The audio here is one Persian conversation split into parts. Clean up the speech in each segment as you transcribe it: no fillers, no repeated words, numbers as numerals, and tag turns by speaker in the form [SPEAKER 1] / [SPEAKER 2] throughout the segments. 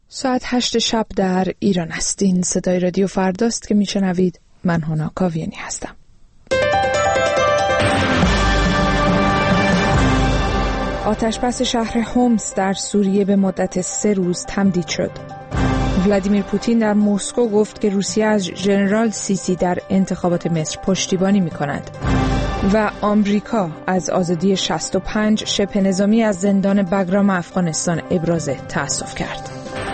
[SPEAKER 1] ساعت 8 شب در ایران است. این صدای رادیو فرداست که میشنوید. من هانا کاویانی هستم. آتشبس شهر هومس در سوریه به مدت 3 روز تمدید شد. ولادیمیر پوتین در مسکو گفت که روسیه از ژنرال سیسی در انتخابات مصر پشتیبانی می‌کند. و آمریکا از آزادی 65 شبه نظامی از زندان بگرام افغانستان ابراز تأسف کرد.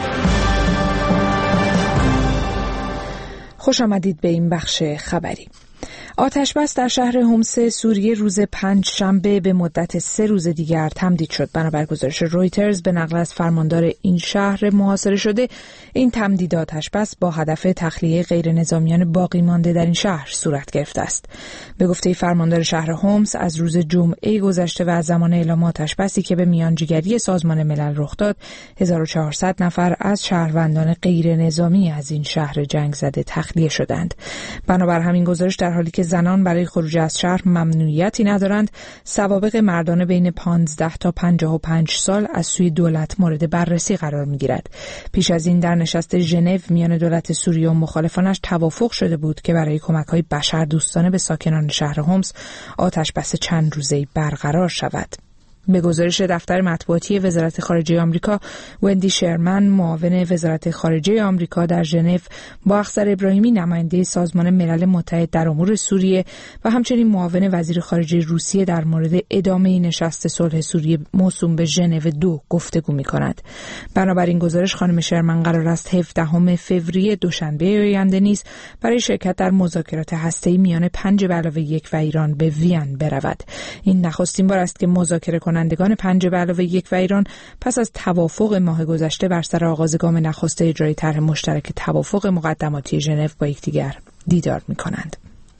[SPEAKER 1] خوش آمدید به این بخش خبری. آتشبس در شهر هومس سوریه روز 5 شنبه به مدت 3 روز دیگر تمدید شد. بنابر گزارش رویترز به نقل از فرماندار این شهر محاصره شده، این تمدید آتشبس با هدف تخلیه غیر نظامیان باقی مانده در این شهر صورت گرفته است. به گفته فرماندار شهر هومس، از روز جمعه گذشته و از زمان اعلام آتشبسی که به میانجیگری سازمان ملل رخ داد، 1400 نفر از شهروندان غیر نظامی از این شهر جنگ زده تخلیه شدند. بنابر همین گزارش، در حالی که زنان برای خروج از شهر ممنوعیتی ندارند، سوابق مردانه بین 15 تا 55 سال از سوی دولت مورد بررسی قرار می‌گیرد. پیش از این در نشست ژنو میان دولت سوریه و مخالفانش توافق شده بود که برای کمک‌های بشردوستانه به ساکنان شهر هومس آتشبس چند روزه‌ای برقرار شود. به گزارش دفتر مطبوعاتی وزارت خارجه آمریکا، وندی شرمن، معاون وزارت خارجه آمریکا در ژنو، با اخضر ابراهیمی، نماینده سازمان ملل متحد در امور سوریه و همچنین معاون وزیر خارجه روسیه در مورد ادامه نشست صلح سوریه موسوم به ژنو 2 گفتگو می‌کند. بنابراین گزارش خانم شرمن قرار است 17 فوریه دوشنبه آینده نیز برای شرکت در مذاکرات هسته‌ای میان 5+1 و ایران به وین برود. این نخستین بار است که مذاکره کنندگان 5+1 و ایران پس از توافق ماه گذشته بر سر آغاز گام نخست اجرای طرح مشترک توافق مقدماتی ژنو با یکدیگر دیدار می‌کنند.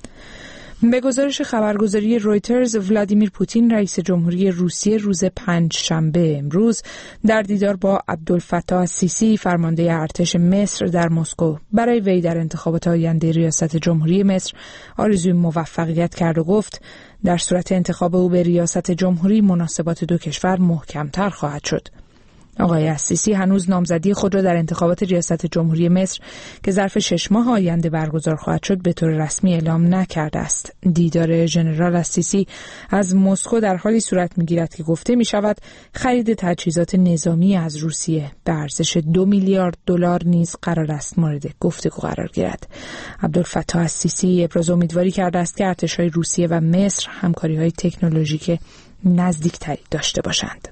[SPEAKER 1] به گزارش خبرگزاری رویترز، ولادیمیر پوتین رئیس جمهوری روسیه روز 5 شنبه امروز در دیدار با عبدالفتاح السیسی فرمانده ارتش مصر در مسکو برای وی در انتخابات آینده ریاست جمهوری مصر آرزوی موفقیت کرد و گفت در صورت انتخاب او به ریاست جمهوری مناسبات دو کشور محکم‌تر خواهد شد. آقای السیسی هنوز نامزدی خود را در انتخابات ریاست جمهوری مصر که ظرف 6 ماه آینده برگزار خواهد شد به طور رسمی اعلام نکرده است. دیدار ژنرال السیسی از مسکو در حالی صورت می‌گیرد که گفته می‌شود خرید تجهیزات نظامی از روسیه به ارزش 2 میلیارد دلار نیز قرار است مورد گفتگو قرار گیرد. عبدالفتاح السیسی ابراز امیدواری کرده است که ارتش‌های روسیه و مصر همکاری‌های تکنولوژیک نزدیکتری داشته باشند.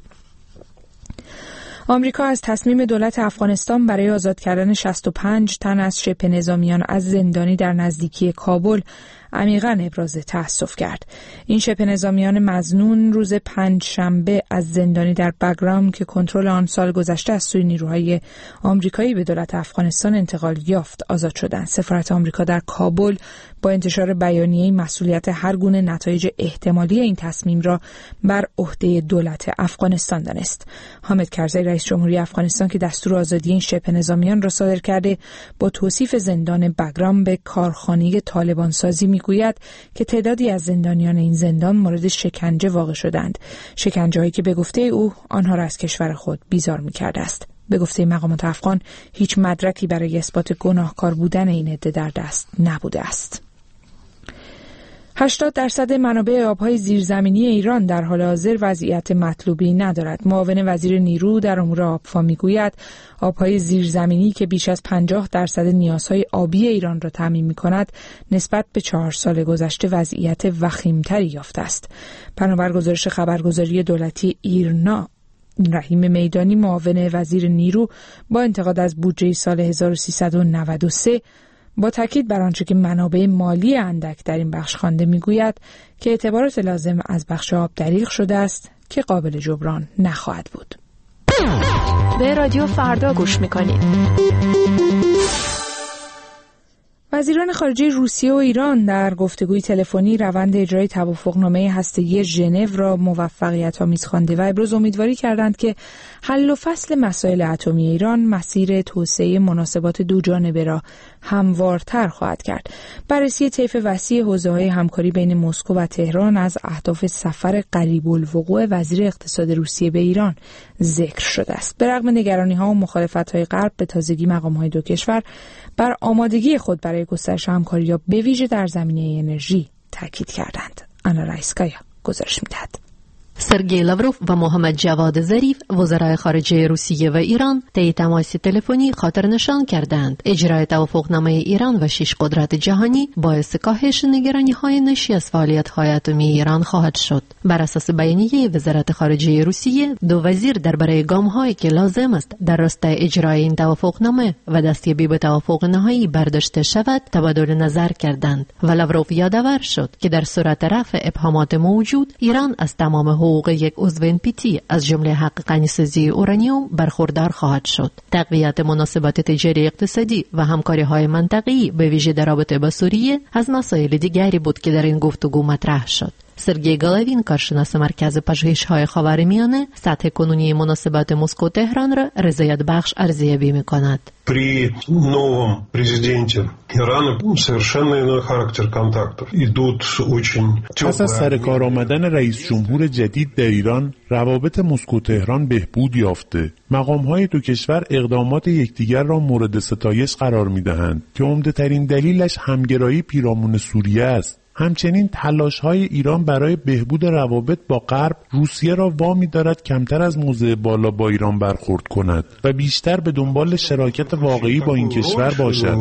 [SPEAKER 1] آمریکا از تصمیم دولت افغانستان برای آزاد کردن 65 تن از شبه نظامیان از زندانی در نزدیکی کابل عمیقاً ابراز تأسف کرد. این شبه نظامیان مظنون روز 5 شنبه از زندانی در بگرام که کنترل آن سال گذشته از سوی نیروهای آمریکایی به دولت افغانستان انتقال یافت آزاد شدند. سفارت آمریکا در کابل با انتشار بیانیه‌ای مسئولیت هر گونه نتایج احتمالی این تصمیم را بر عهده دولت افغانستان دانست. حامد کرزی رئیس جمهوری افغانستان که دستور آزادی این شبه نظامیان را صادر کرده، با توصیف زندان بگرام به کارخانه طالبان سازی میگوید که تعدادی از زندانیان این زندان مورد شکنجه واقع شدند، شکنجه‌هایی که به گفته او آنها را از کشور خود بیزار می‌کرده است. به گفته مقامات افغان هیچ مدرکی برای اثبات گناهکار بودن این عده در دست نبوده است. 80% منابع آبهای زیرزمینی ایران در حال حاضر وضعیت مطلوبی ندارد. معاون وزیر نیرو در امور آبفا میگوید آبهای زیرزمینی که بیش از 50% نیازهای آبی ایران را تامین می‌کند نسبت به 4 سال گذشته وضعیت وخیم‌تری یافته است. بنابر گزارش خبرگزاری دولتی ایرنا، رحیم میدانی معاون وزیر نیرو با انتقاد از بودجه سال 1393 با تاکید بر آنچه که منابع مالی اندک در این بخش خوانده میگوید که اعتبارات لازم از بخش آب دریغ شده است که قابل جبران نخواهد بود.
[SPEAKER 2] به رادیو فردا گوش میکنید.
[SPEAKER 1] وزیران خارجه روسیه و ایران در گفتگوی تلفنی روند اجرای توافقنامه هسته‌ای ژنو را موفقیت‌آمیز خوانده و ابراز امیدواری کردند که حل و فصل مسائل اتمی ایران مسیر توسعه مناسبات دوجانبه را هموارتر خواهد کرد. بررسی طیف وسیع حوزه‌های همکاری بین مسکو و تهران از اهداف سفر قریب الوقوع وزیر اقتصاد روسیه به ایران ذکر شده است. به رغم نگرانی‌ها و مخالفت‌های غرب، به تازگی مقام‌های دو کشور بر آمادگی خود برای گسترش همکاری‌ها به ویژه در زمینه انرژی تاکید کردند. آنا رایسکایا گزارش می‌دهد.
[SPEAKER 3] سرگئی لاوروف و محمد جواد ظریف وزرای خارجه روسیه و ایران طی تماس تلفنی خاطر نشان کردند اجرای توافقنامه ایران و 6 قدرت جهانی باعث کاهش نگرانی‌های ناشی از فعالیت‌های اتمی ایران خواهد شد. بر اساس بیانیه وزارت خارجه روسیه، دو وزیر درباره گام‌هایی که لازم است در راستای اجرای این توافقنامه و دستیابی به توافق نهایی برداشته شود تبادل نظر کردند و لاوروف یادآور شد که در صورت رفع ابهامات موجود، ایران از تمام حقوق یک عضو NPT از جمله حق غنیسازی اورانیوم برخوردار خواهد شد. تقویت مناسبات تجاری اقتصادی و همکاری‌های منطقه‌ای به ویژه در رابطه با سوریه از مسائل دیگری بود که در این گفتگو مطرح شد. سرگئی گالاوین، کارشناس مرکز پژوهش‌های خاورمیانه، سطح کنونی مناسبات مسکو تهران را رضایت بخش ارزیابی می‌کند.
[SPEAKER 4] При новом президенте Ирана совершенно иной характер контактов. Идут очень теплые.
[SPEAKER 5] پس از سرکار آمدن رئیس جمهور جدید در ایران، روابط مسکو تهران بهبود یافته. مقام‌های دو کشور اقدامات یکدیگر را مورد ستایش قرار می‌دهند که عمده‌ترین دلیلش همگرایی پیرامون سوریه است. همچنین تلاش‌های ایران برای بهبود روابط با غرب روسیه را وامی دارد کمتر از موضع بالا با ایران برخورد کند و بیشتر به دنبال شراکت واقعی با این کشور باشد.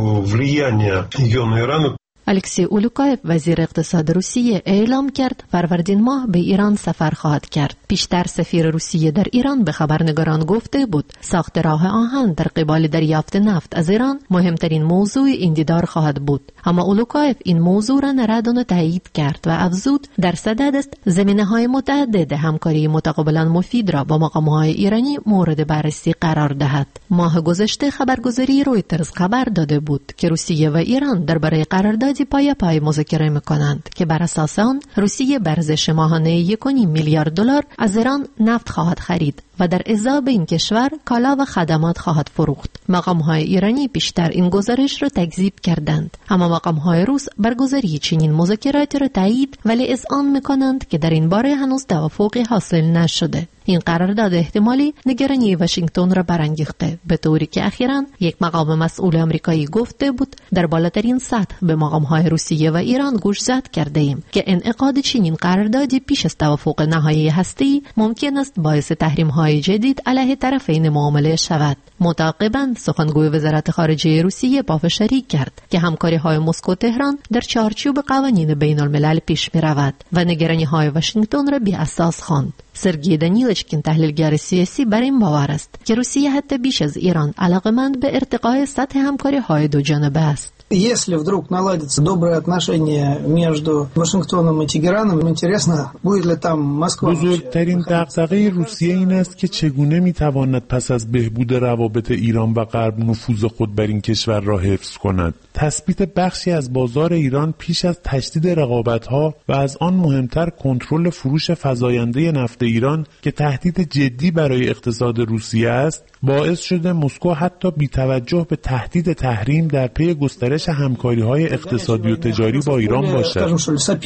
[SPEAKER 3] الکسی اولوکایف، وزیر اقتصاد روسیه، اعلام کرد فروردین ماه به ایران سفر خواهد کرد. پیشتر سفیر روسیه در ایران به خبرنگاران گفته بود ساخت راه آهن در قبال دریافت نفت از ایران مهمترین موضوع این دیدار خواهد بود. اما اولوکایف این موضوع را نردان و تایید کرد و افزود در صدد است زمینه‌های متعدد همکاری متقابلا مفید را با مقام‌های ایرانی مورد بررسی قرار دهد. ماه گذشته خبرگزاری رویترز خبر داده بود که روسیه و ایران درباره قرارداد پای مذاکره می‌کنند که بر اساس آن روسیه به ارزش ماهانه 1.5 میلیارد دلار از ایران نفت خواهد خرید و در ازای به این کشور کالا و خدمات خواهد فروخت. مقام‌های ایرانی بیشتر این گزارش را تکذیب کردند، اما مقام‌های روس برگزاری چنین مذاکراتی را تایید ولی اذعان می‌کنند که در این باره هنوز توافقی حاصل نشده. این قرارداد احتمالی نگرانی واشنگتن را برانگیخته، به طوری که اخیراً یک مقام مسئول آمریکایی گفته بود در بالاترین سطح به مقام‌های روسیه و ایران گوش زد کرده ایم که انعقاد چنین قراردادی پیش از توافق نهایی هسته‌ای ممکن است باعث تحریم‌های جدید علیه طرفین معامله شود. متعاقباً سخنگوی وزارت خارجه روسیه پافشاری کرد که همکاری‌های مسکو تهران در چارچوب قوانین بین‌الملل پیش می‌رود و نگرانی‌های واشنگتن را بی اساس خواند. سرگئی دانیلچکین، تحلیلگر سیاسی، بر این باور است که روسیه حتی بیش از ایران علاقمند به ارتقای سطح همکاری‌های دو جانبه است.
[SPEAKER 6] Если вдруг наладятся добрые отношения между Вашингтоном и Тегераном, интересно, будет ли там Москва.
[SPEAKER 5] بزرگترین دغدغه روسیه این است که چگونه میتواند پس از بهبود روابط ایران و غرب نفوذ خود بر این کشور را حفظ کند. تثبیت بخشی از بازار ایران پیش از تشدید رقابت‌ها و از آن مهمتر کنترل فروش فزاینده نفت ایران که تهدید جدی برای اقتصاد روسیه است، باعث شده مسکو حتی بی توجه به تهدید تحریم در پی گسترش همکاری‌های اقتصادی و تجاری با ایران باشد.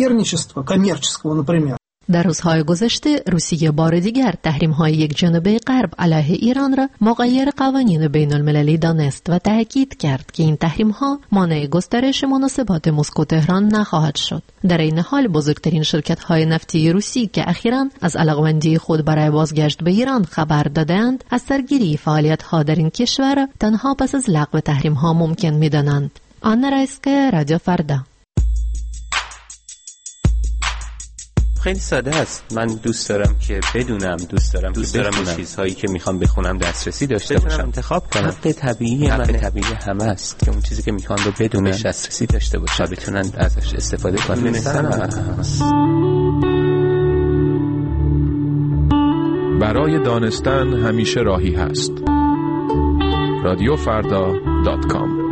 [SPEAKER 3] در روزهای گذشته روسیه بار دیگر تحریم‌های یک جانبه غرب علیه ایران را مغایر قوانین بین‌المللی دانست و تاکید کرد که این تحریم‌ها مانع گسترش مناسبات مسکو تهران نخواهد شد. در این حال بزرگترین شرکت‌های نفتی روسی که اخیراً از علاقمندی خود برای بازگشت به ایران خبر دادند، از سرگیری فعالیت‌ها در این کشور تنها پس از لغو تحریم‌ها ممکن می‌دانند. آنا رایسکایا، رادیو فردا.
[SPEAKER 7] خیلی ساده است. من دوست دارم که بدونم، دوست دارم چیزهایی که میخوام بخونم دسترسی داشته باشم، انتخاب کنم. حق طبیعی همه است که اون چیزی که میخوام رو بدونن دسترسی داشته باشن، بتونن ازش استفاده کنن.
[SPEAKER 8] برای دانستن همیشه راهی هست. radiofarda.com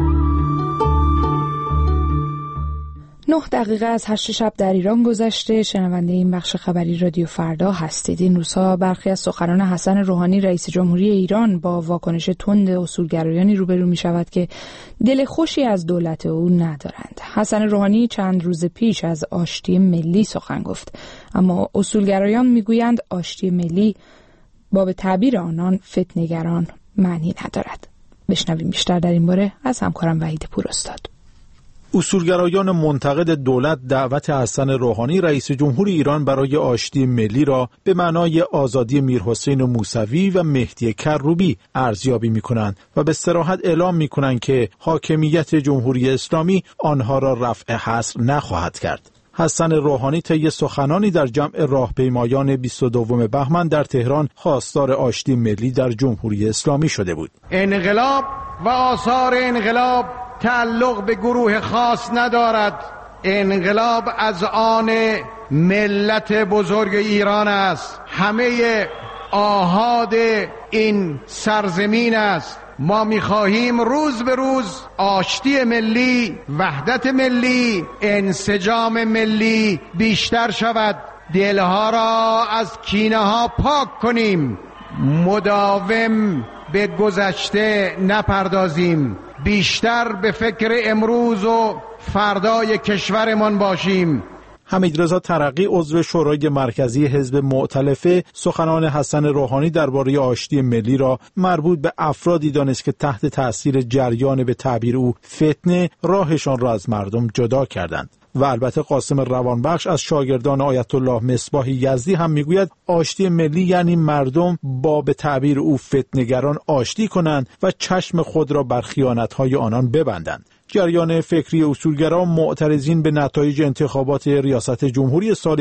[SPEAKER 1] 9 دقیقه از 8 شب در ایران گذشته. شنونده این بخش خبری رادیو فردا هستید. این روزها برخی از سخنان حسن روحانی رئیس جمهوری ایران با واکنش تند اصولگرایانی روبرو می شود که دل خوشی از دولت او ندارند. حسن روحانی چند روز پیش از آشتی ملی سخن گفت، اما اصولگرایان می گویند آشتی ملی با به تعبیر آنان فتنه‌گران معنی ندارد. بشنویم بیشتر در این باره از همکارم وحید پوراستاد.
[SPEAKER 9] اصولگرایان منتقد دولت دعوت حسن روحانی رئیس جمهور ایران برای آشتی ملی را به معنای آزادی میرحسین موسوی و مهدی کروبی ارزیابی می‌کنند و به صراحت اعلام می‌کنند که حاکمیت جمهوری اسلامی آنها را رفع حصر نخواهد کرد. حسن روحانی طی سخنانی در جمع راهپیمایان 22 بهمن در تهران خواستار آشتی ملی در جمهوری اسلامی شده بود.
[SPEAKER 10] انقلاب و آثار انقلاب تعلق به گروه خاص ندارد. انقلاب از آن ملت بزرگ ایران است. همه آحاد این سرزمین است. ما می‌خواهیم روز به روز آشتی ملی، وحدت ملی، انسجام ملی بیشتر شود. دلها را از کینه‌ها پاک کنیم. مداوم به گذشته نپردازیم. بیشتر به فکر امروز و فردای کشورمان باشیم.
[SPEAKER 9] حمیدرضا ترقی عضو شورای مرکزی حزب مؤتلفه سخنان حسن روحانی درباره آشتی ملی را مربوط به افرادی دانست که تحت تأثیر جریان به تعبیر او فتنه راهشان را از مردم جدا کردند. و البته قاسم روانبخش از شاگردان آیت الله مصباح یزدی هم میگوید آشتی ملی یعنی مردم با به تعبیر او فتنه‌گران آشتی کنند و چشم خود را بر خیانت‌های آنان ببندند. جریان فکری اصولگرا معترضین به نتایج انتخابات ریاست جمهوری سال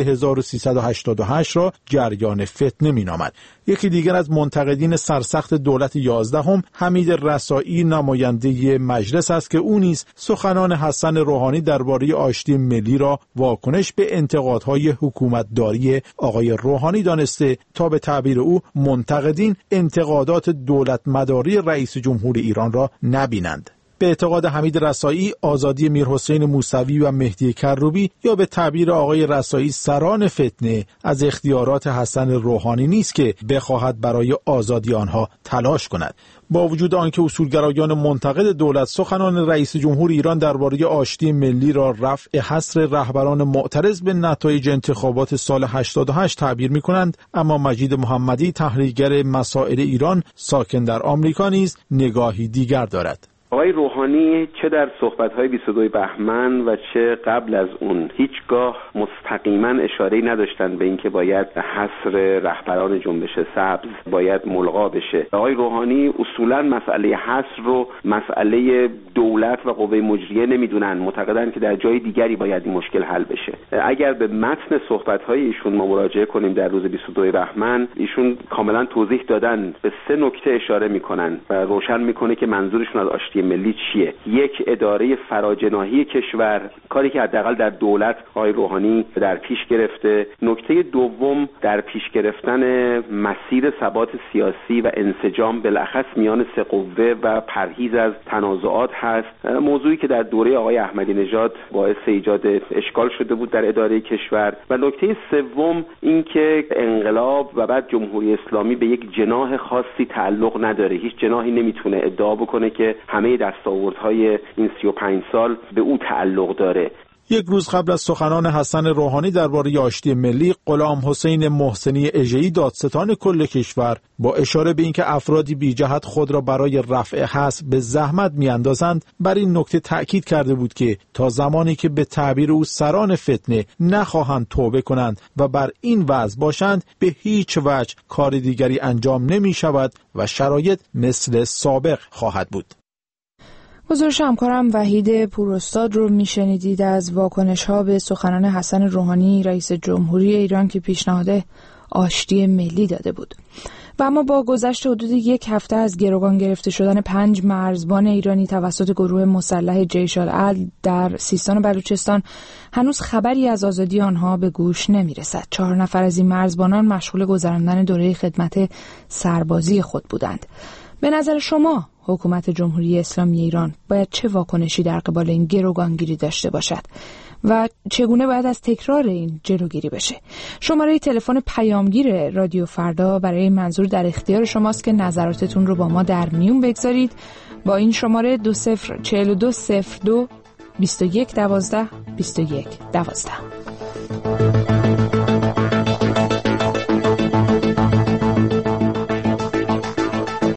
[SPEAKER 9] 1388 را جریان فتنه می‌نامد. یکی دیگر از منتقدین سرسخت دولت 11 حمید رسایی نماینده مجلس است که او نیز سخنان حسن روحانی درباره آشتی ملی را واکنش به انتقادهای حکومتداری آقای روحانی دانسته تا به تعبیر او منتقدین انتقادات دولت مداری رئیس جمهور ایران را نبینند. به اعتقاد حمید رسایی آزادی میرحسین موسوی و مهدی کروبی یا به تعبیر آقای رسایی سران فتنه از اختیارات حسن روحانی نیست که بخواهد برای آزادی آنها تلاش کند. با وجود آنکه اصولگرایان منتقد دولت سخنان رئیس جمهور ایران درباره آشتی ملی را رفع حصر رهبران معترض به نتایج انتخابات سال 88 تعبیر می‌کنند، اما مجید محمدی تحلیلگر مسائل ایران ساکن در آمریکا نیز نگاهی دیگر دارد.
[SPEAKER 11] آقای روحانی چه در صحبت‌های 22 بهمن و چه قبل از اون هیچگاه مستقیما اشاره‌ای نداشتن به اینکه باید حصر رهبران جنبش سبز باید ملغا بشه. آقای روحانی اصولاً مسئله حصر رو مسئله دولت و قوه مجریه نمیدونن، معتقدن که در جای دیگری باید این مشکل حل بشه. اگر به متن صحبت‌های ایشون ما مراجعه کنیم در روز 22 بهمن، ایشون کاملاً توضیح دادن، به 3 نکته اشاره میکنن و روشن میکنه که منظورشون از آشتی ملی چیه. یک، اداره فراجناحی کشور، کاری که حداقل در دولت آقای روحانی در پیش گرفته. نکته دوم، در پیش گرفتن مسیر ثبات سیاسی و انسجام بالاخص میان 3 قوه و پرهیز از تنازعات هست، موضوعی که در دوره آقای احمدی نژاد باعث ایجاد اشکال شده بود در اداره کشور. و نکته سوم این که انقلاب و بعد جمهوری اسلامی به یک جناح خاصی تعلق نداره. هیچ جناحی نمیتونه ادعا بکنه که همه دستاوردهای این 35 سال به او تعلق داره.
[SPEAKER 9] یک روز قبل از سخنان حسن روحانی درباره آشتی ملی، غلام حسین محسنی اژه‌ای دادستان کل کشور با اشاره به اینکه افرادی بی جهت خود را برای رفع حصر به زحمت میاندازند، بر این نکته تأکید کرده بود که تا زمانی که به تعبیر او سران فتنه نخواهند توبه کنند و بر این وضع باشند، به هیچ وجه کار دیگری انجام نمی شود و شرایط مثل سابق خواهد بود.
[SPEAKER 1] گزارش همکارم وحید پوراستاد رو میشنیدید از واکنش‌ها به سخنان حسن روحانی رئیس جمهوری ایران که پیشنهاد آشتی ملی داده بود. و اما با گذشت حدود 1 هفته از گروگان گرفته شدن 5 مرزبان ایرانی توسط گروه مسلح جیش العدل در سیستان و بلوچستان، هنوز خبری از آزادی آنها به گوش نمیرسد. 4 نفر از این مرزبانان مشغول گذراندن دوره خدمت سربازی خود بودند. به نظر شما حکومت جمهوری اسلامی ایران باید چه واکنشی در قبال این گروگانگیری داشته باشد و چگونه باید از تکرار این جلوگیری بشه؟ شماره تلفن پیامگیر رادیو فردا برای منظور در اختیار شماست که نظراتتون رو با ما در میون بگذارید. با این شماره 204202 2112 2112.